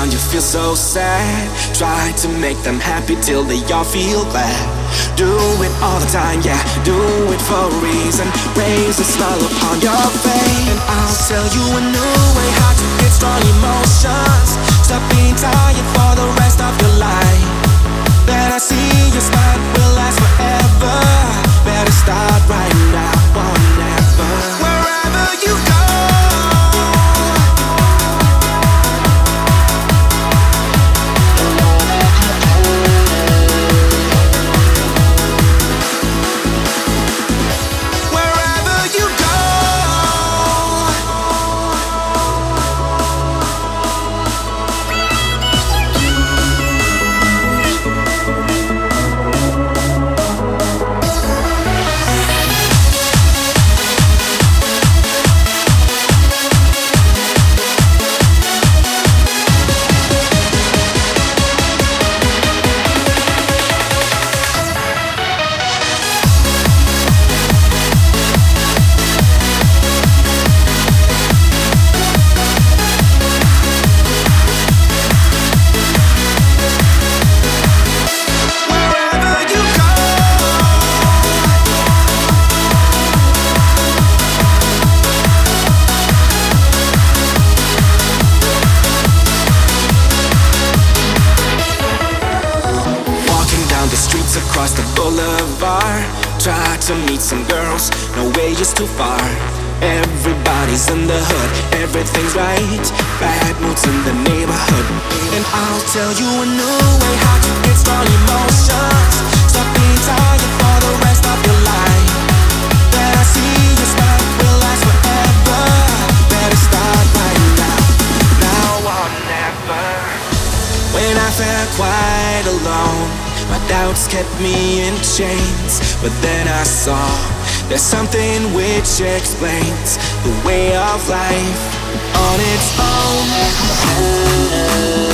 around you feel so sad. Try to make them happy till they all feel glad. Do it all the time, yeah, do it for a reason. Raise a smile upon your face, and I'll tell you a new way how to get strong emotions. Stop being tired for the rest of your life. Then I see your smile will last forever. Better start right now or never. Wherever you go, across the boulevard, try to meet some girls, no way is too far. Everybody's in the hood, everything's right. Bad moods in the neighborhood, and I'll tell you a new way how to get strong emotions. Stop being tired for the rest of your life. Then I see your smile will last forever. Better start right now, now or never. When I felt quite alone, my doubts kept me in chains, but then I saw there's something which explains the way of life on its own.